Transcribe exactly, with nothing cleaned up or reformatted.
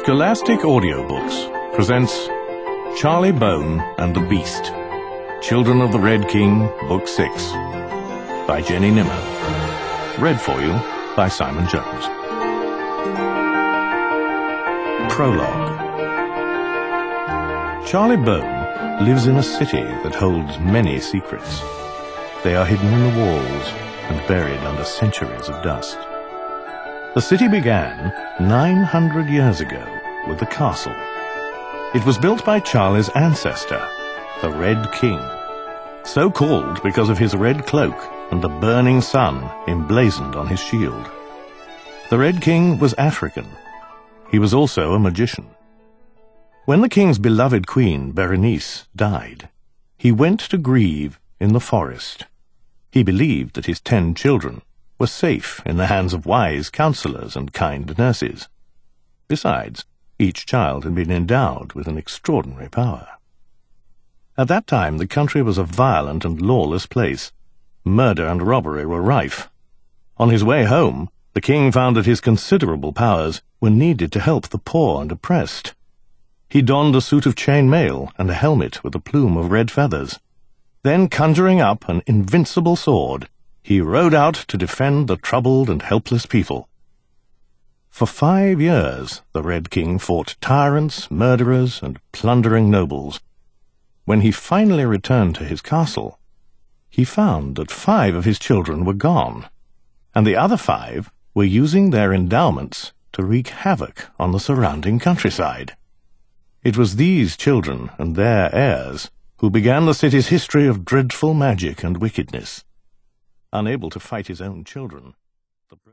Scholastic Audiobooks presents Charlie Bone and the Beast, Children of the Red King, Book six, by Jenny Nimmo. Read for you by Simon Jones. Prologue. Charlie Bone lives in a city that holds many secrets. They are hidden in the walls and buried under centuries of dust. The city began nine hundred years ago with a castle. It was built by Charlie's ancestor, the Red King, so called because of his red cloak and the burning sun emblazoned on his shield. The Red King was African. He was also a magician. When the king's beloved queen, Berenice, died, he went to grieve in the forest. He believed that his ten children were safe in the hands of wise counselors and kind nurses. Besides, each child had been endowed with an extraordinary power. At that time the country was a violent and lawless place. Murder and robbery were rife. On his way home, the king found that his considerable powers were needed to help the poor and oppressed. He donned a suit of chain mail and a helmet with a plume of red feathers. Then, conjuring up an invincible sword, he rode out to defend the troubled and helpless people. For five years the Red King fought tyrants, murderers, and plundering nobles. When he finally returned to his castle, he found that five of his children were gone, and the other five were using their endowments to wreak havoc on the surrounding countryside. It was these children and their heirs who began the city's history of dreadful magic and wickedness. Unable to fight his own children,